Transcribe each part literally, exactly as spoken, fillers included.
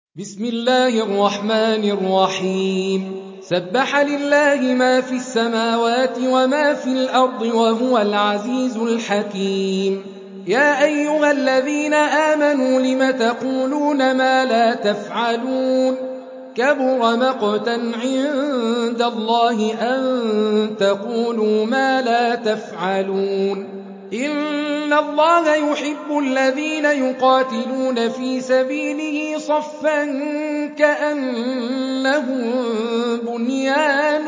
بسم الله الرحمن الرحيم سبح لله ما في السماوات وما في الأرض وهو العزيز الحكيم. يا أيها الذين آمنوا لم تقولون ما لا تفعلون كبر مقتا عند الله أن تقولوا ما لا تفعلون. إن الله يحب الذين يقاتلون في سبيله صفا كأنهم بنيان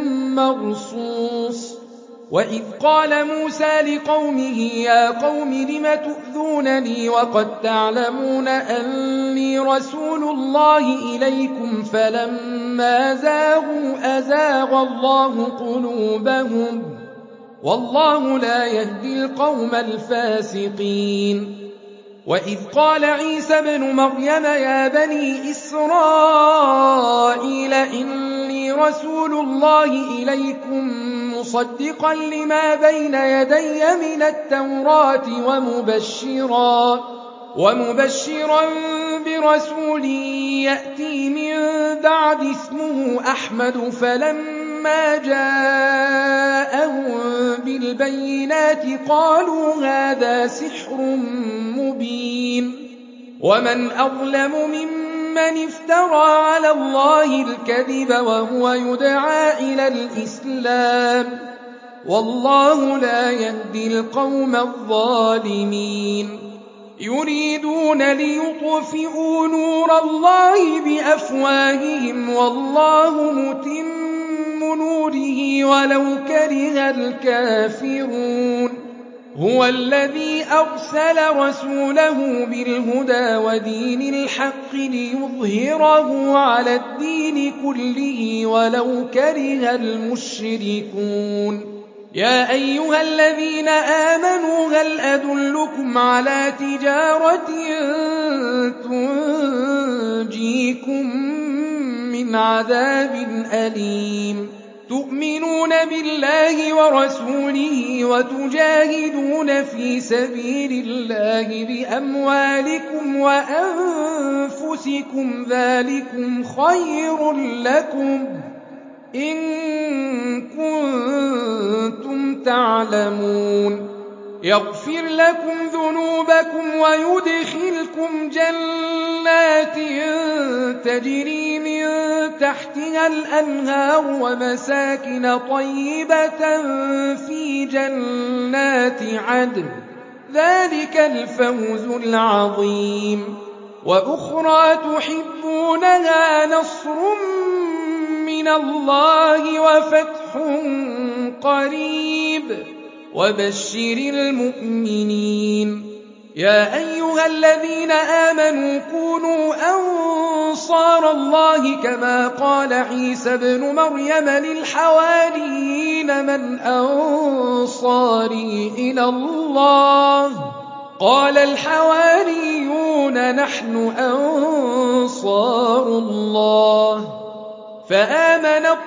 مرصوص. وإذ قال موسى لقومه يا قوم لم تؤذونني وقد تعلمون أني رسول الله إليكم فلما زاغوا أزاغ الله قلوبهم والله لا يهدي القوم الفاسقين. وإذ قال عيسى ابن مريم يا بني إسرائيل إني رسول الله إليكم مصدقا لما بين يدي من التوراة ومبشرا ومبشرا برسول يأتي من بعد اسمه أحمد فلما جاءهم بالبينات قالوا هذا سحر مبين. ومن أظلم ممن افترى على الله الكذب وهو يدعى إلى الإسلام والله لا يهدي القوم الظالمين. يريدون ليطفئوا نور الله بأفواههم والله متم نوره ولو كره الكافرون. هو الذي أرسل رسوله بالهدى ودين الحق ليظهره على الدين كله ولو كره المشركون. يا أيها الذين آمنوا هل أدلكم على تجارة تنجيكم من عذاب أليم تؤمنون بالله ورسوله وتجاهدون في سبيل الله بأموالكم وأنفسكم ذلكم خير لكم إن كنتم تعلمون. يغفر لكم ذنوبكم ويدخلكم جنات تجري من تحتها الأنهار ومساكن طيبة في جنات عدن ذلك الفوز العظيم. وأخرى تحبونها نصر من الله وفتح قريب وبشر المؤمنين. يا أيها الذين آمنوا كونوا أنصار الله كما قال عيسى ابن مريم للحواريين من أنصاري إلى الله قال الحواريون نحن أنصار الله. فآمنت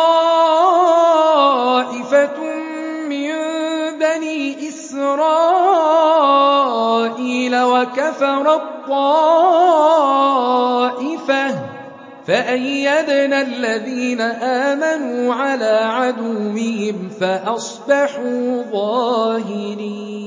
طائفة من بني إسرائيل وكفرت طائفة فأيدنا الذين آمنوا على عدوهم فأصبحوا ظاهرين.